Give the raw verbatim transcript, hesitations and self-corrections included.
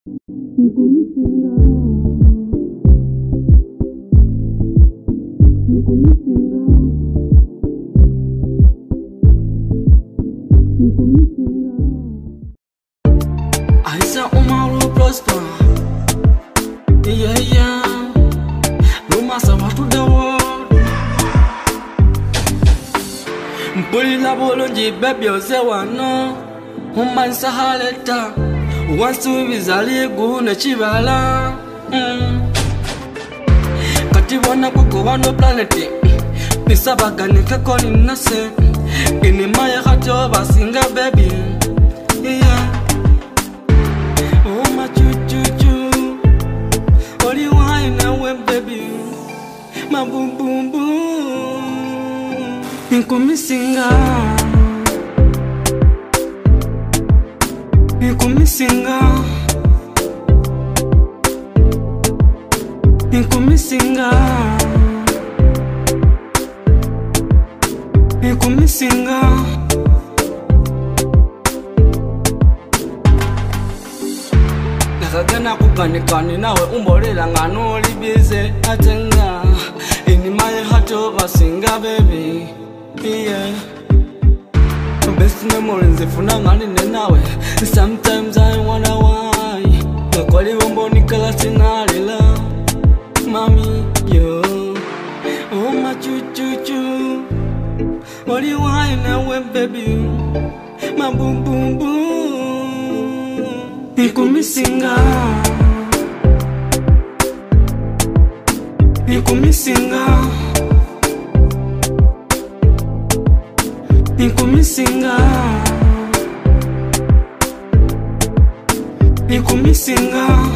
I saw Umaru prosper. Yeah, yeah. No matter what to the world. Mpuli la bolonji baby osewa no. Umansa haleta. Wansu vizali gune chibala. Mm. Kati wana kuko wano planeti. Nisabaga nikakoni nase. Ini maya kati oba singa baby. Yeah. Oh my choo choo choo. Only wine and wet baby. My boom boom boom. Inko misinga. Inko misinga. Inko misinga. Inko misinga. Nakagana kukanikani nawe umbolela ngano olibize atenga. Ini my heart over singa baby. Yeah. Best memories if una ngani nawe. Sometimes I wonder why. Nakwali wombo nikala sinalila. Mami yo. Oh my choo choo choo. Only wine and wet baby. My boom boom boom. Inko misinga. Inko misinga. Inko misinga. Inko misinga.